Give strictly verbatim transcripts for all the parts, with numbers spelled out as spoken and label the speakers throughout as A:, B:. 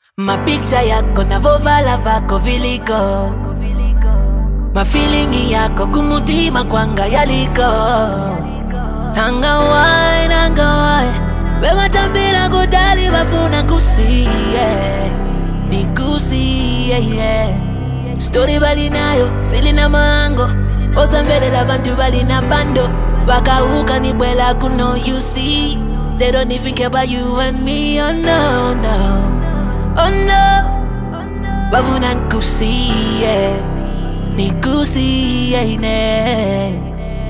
A: Mapicha yako na vovala vako viliko, mafeeling yako kumutima kwanga yaliko. Nangawai, nangawai, wewe tambira kudali bafuna kusiye, nikusiye, yeah. Story bali nayo, silina mango, osambele la bantu bali na bando. Bakauka ni bwela kuno you see, they don't even care about you and me, oh no, no. Oh no, bafuna nikusiye, nikusiye, ne.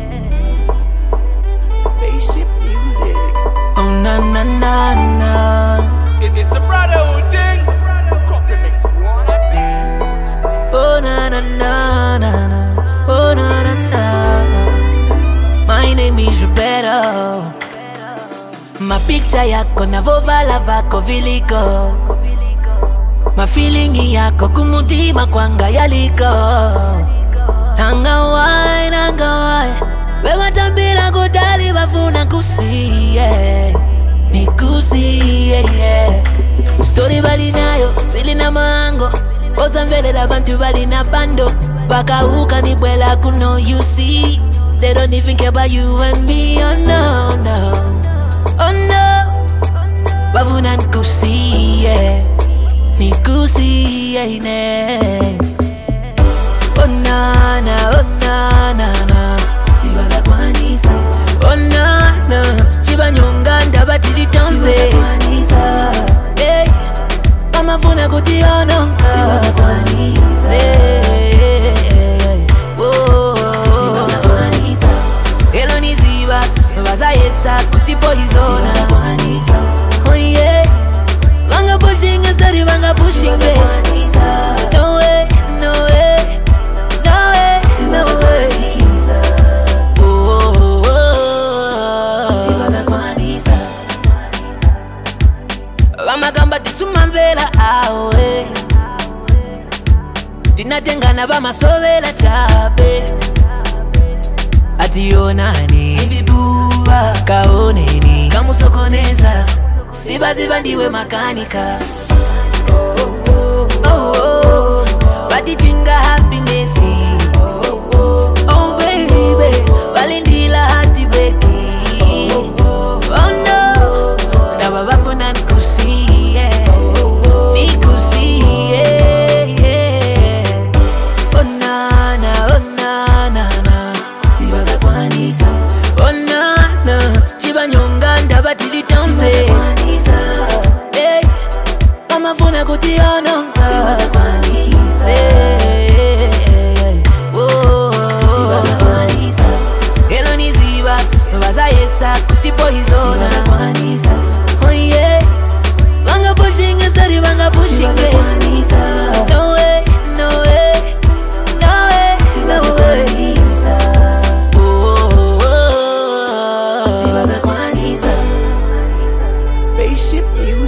B: Spaceship music.
A: Oh na na na na.
B: It, it's a brotherhood thing. Coffee makes one happen.
A: Oh na na na na na. Oh na na na na. My name is Roberto. Mapicha yako na vovala vako viliko, mafeeling yako kumutima kwanga yaliko. Nangawai, nangawai, wewe tambira kudali bafuna kusiye, nikusiye, yeah. Story bali nayo, silina mango, osambele la bantu bali na bando. Bakauka ni bwela kuno you see, they don't even care about you and me, oh no, no. Oh no, bafuna nikusiye, nikusiye, ne. Oh na na, oh na na na. Sibaza kwanisa. Oh na na, chiba nyonga ndabatili tonse. Sibaza kwanisa. Hey, mama funa kutiononga. Sibaza kwanisa. Hey, oh. Sibaza kwanisa. Hello ni ziba, baza yesa kuti poizona. Sibaza kwanisa. Oh yeah, wanga pushing a story, wanga pushing it. No way, no way, no way, no way. Oh, oh, oh. Sibaza kwanisa. Wamagamba tisumamvela awe, tinatengana bamasovela chape. Ationani vibuba kaoneni kamusokoneza, sibaziba ndiwe makanika. Oh, oh, oh, oh. Batichinga happiness. Oh, oh, oh, baby, balindila hati beki. Oh no, na babafuna nikusiye, nikusiye, yeah. Oh na na, oh na na na. Sibaza kwanisa. Oh na na, chiba nyonga ndabatili tonse. Hey, mama funa kutiononga. Sibaza kwanisa. Hey, oh. Sibaza kwanisa. Hello ni ziba, baza yesa kuti poizona. Sibaza kwanisa. Oh yeah, wanga pushing a story, wanga pushing it. Sibaza kwanisa. No way, no way, no way, no way. Oh, oh, oh.
B: Sibaza kwanisa. Spaceship music.